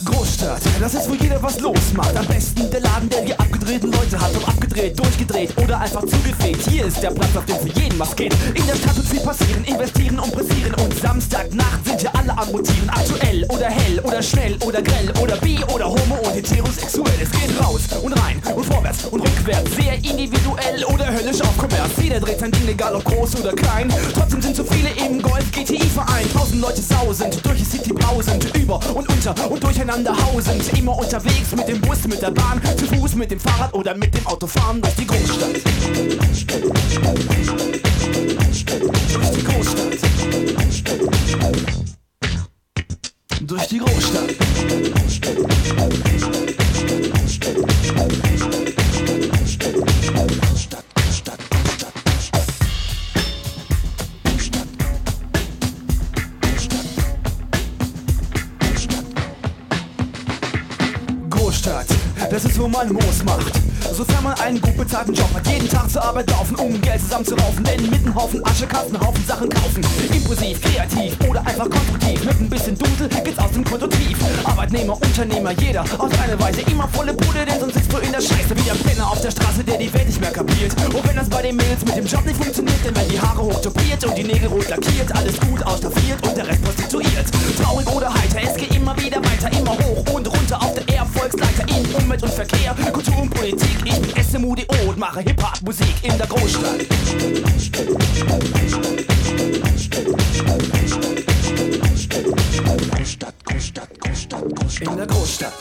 Großstadt, das ist, wo jeder was losmacht. Am besten der Laden, der die abgedrehten Leute hat. Ob abgedreht, durchgedreht oder einfach zugefegt. Hier ist der Platz, auf dem für jeden was geht. In der Stadt wird viel passieren, investieren und pressieren. Und Samstagnacht sind hier alle am Mutieren. Aktuell oder hell oder schnell oder grell oder bi oder homo und heterosexuell. Es geht raus und rein und vorwärts und rückwärts. Sehr individuell oder höllisch auf Kommers. Jeder dreht sein Ding, egal ob groß oder klein. Trotzdem sind so viele im Golf-GTI-Verein. 1000 Leute sausend, durch die City brausend. Über und unter und durcheinander hausend. Immer unterwegs mit dem Bus, mit der Bahn, zu Fuß, mit dem Fahrrad oder mit dem Auto fahren durch die Großstadt. Durch die Großstadt. Durch die Großstadt. Großstadt, das ist, wo man Moos macht. Sofern man einen gut bezahlten Job hat, jeden Tag zur Arbeit laufen, um Geld zusammenzuraufen. Denn mit einem Haufen Asche kannst du einen Haufen Sachen kaufen. Impulsiv, kreativ oder einfach konstruktiv. Mit ein bisschen Dudel geht's aus dem Konto tief. Arbeitnehmer, Unternehmer, jeder auf seine Weise. Immer volle Bude, denn sonst sitzt du in der Scheiße. Wie der Penner auf der Straße, der die Welt nicht mehr kapiert. Und wenn das bei den Mädels mit dem Job nicht funktioniert, dann werden die Haare hochtopiert und die Nägel rot lackiert. Alles gut ausstaffiert und der Rest prostituiert. Traurig oder heiter, es geht immer wieder weiter. Immer hoch und runter auf der Erfolgsleiter. In Umwelt und Verkehr, Kultur und Politik. Ich bin SMUDO und mache Hip-Hop-Musik in der Großstadt. In der Großstadt.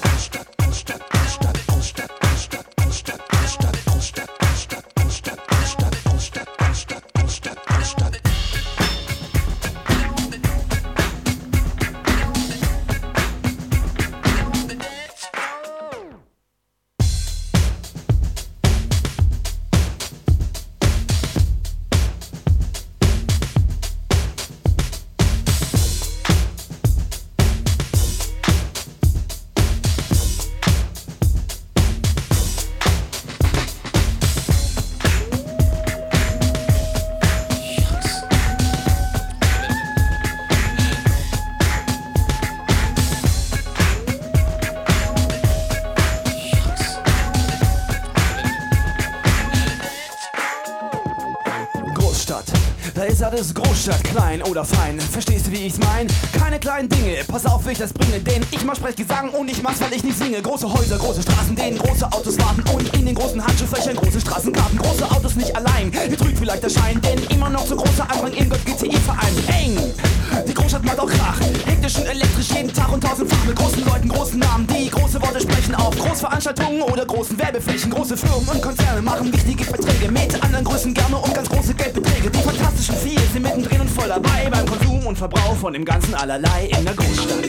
Da ist alles Großstadt, klein oder fein. Verstehst du, wie ich's mein? Keine kleinen Dinge, pass auf, wie ich das bringe. Denn ich mach Sprechgesang und ich mach's, weil ich nicht singe. Große Häuser, große Straßen, denen große Autos warten. Und in den großen Handschuhfächern große Straßenkarten. Große Autos nicht allein, hier trügt vielleicht der Schein. Denn immer noch so großer Anfang im Gott-GTI-Verein. Eng, die Großstadt macht auch Krach. Hektisch und elektrisch jeden Tag und tausendfach. Mit großen Leuten, großen Namen, die große Worte sprechen. Auf Großveranstaltungen oder großen Werbeflächen. Große Firmen und Konzerne machen wichtige Verträge mit anderen Größen gerne um ganz große Geldbeträge. Die fantastischen Vier sind mittendrin und voll dabei beim Konsum und Verbrauch von dem ganzen Allerlei in der Großstadt.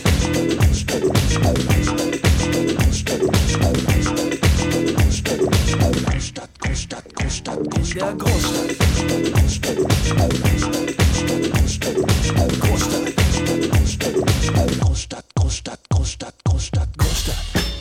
In der Großstadt. Großstadt.